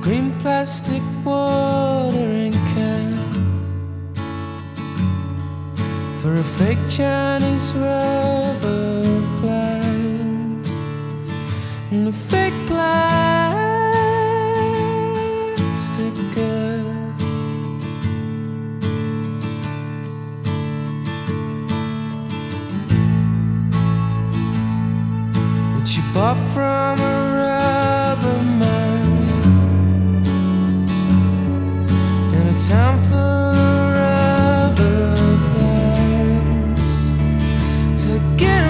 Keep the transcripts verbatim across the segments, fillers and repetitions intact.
green plastic watering can for a fake Chinese rubber plant and a fake plastic girl. Which you bought from a rubber man in a town full of rubber plants to get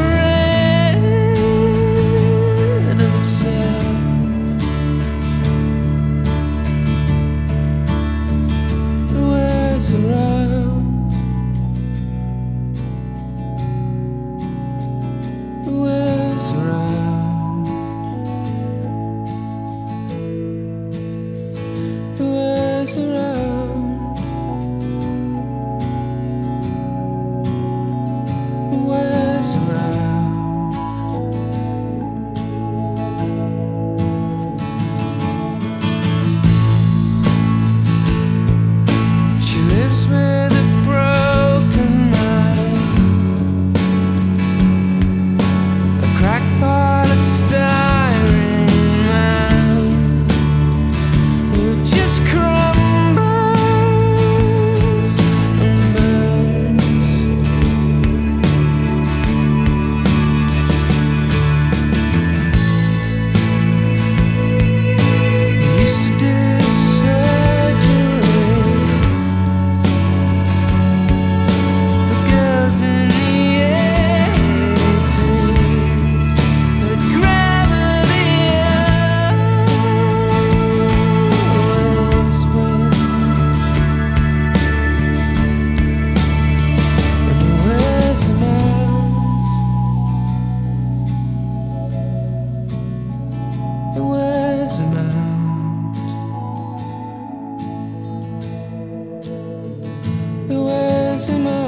rid of itself. It wears around. It wears around. It wears around. It wears around. She lives with a broken mind, a crackpot, a styrene man who just crumbles and burns. He used to do surgery for girls in the eighties, but gravity always wins, and he wears them out. He wears them out. He wears them out.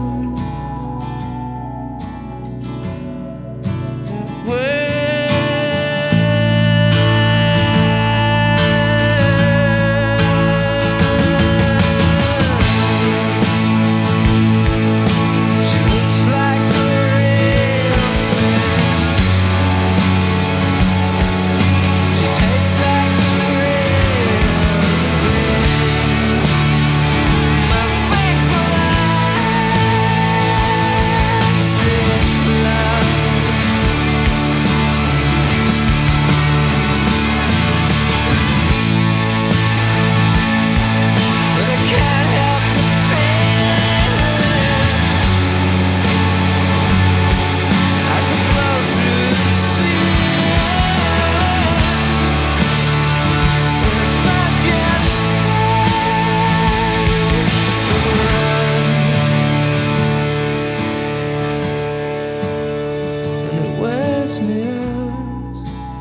She looks like a real thing. She tastes like a real thing. My fake plastic love. But I can't help the feeling I could blow through the ceiling if I just stayed around. And it wears me out.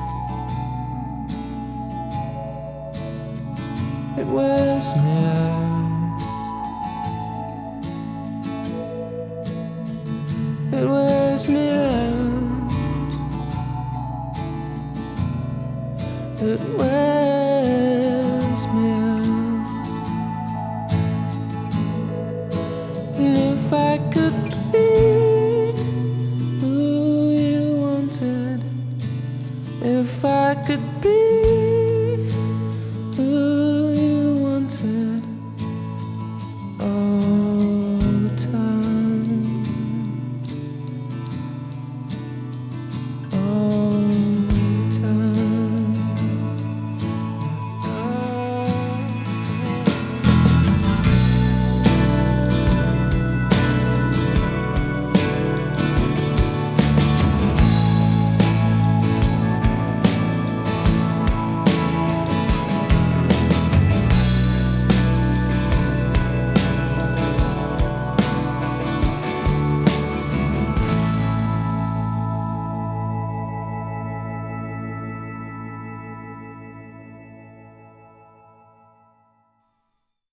It wears me out. It wears me out. It wears me out. And if I could be who you wanted, if I could be who